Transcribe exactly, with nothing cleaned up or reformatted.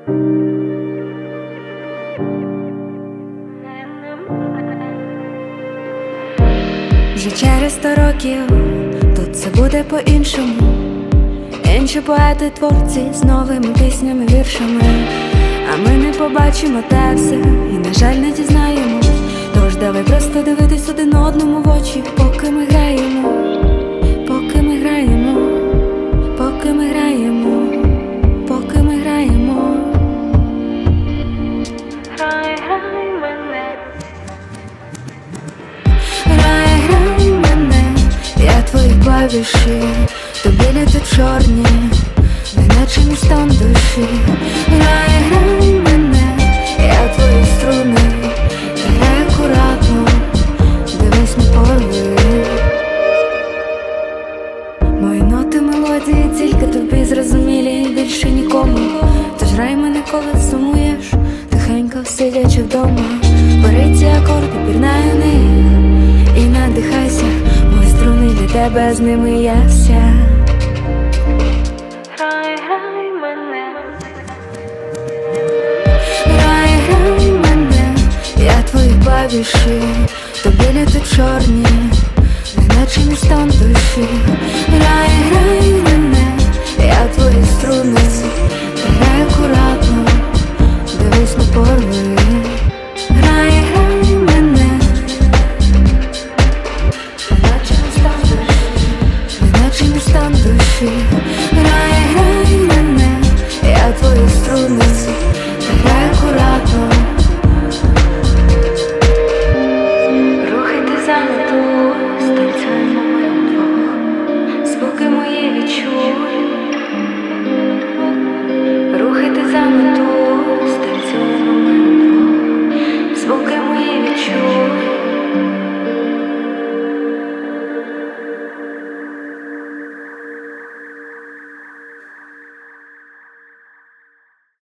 Вже через сто років тут все буде по-іншому. Інші поети, творці з новими піснями, віршами. А ми не побачимо те все і, на жаль, не дізнаємось. Тож давай просто дивитись один одному в очі, поки ми граємо, поки ми граємо, поки ми граємо, поки ми граємо. Грай, грай мене, грай, грай мене, я твої клавіші, тобі літо чорні, неначе містом душі. Грай, грай мене, я твої струни, грай акуратно, дивись на порви. Мої ноти, мелодії тільки тобі зрозумілі, і більше нікому. Тож грай мене, коли сумуєш, тихенько сидячи вдома. Бери ці акорди, пірнай у них і надихайся. Мої струни для тебе, з ними я вся. Грай, грай мене, грай, грай мене, я твої клавіші, тобі літо чорні, неначе містом душі. Грай, грай мене, я твої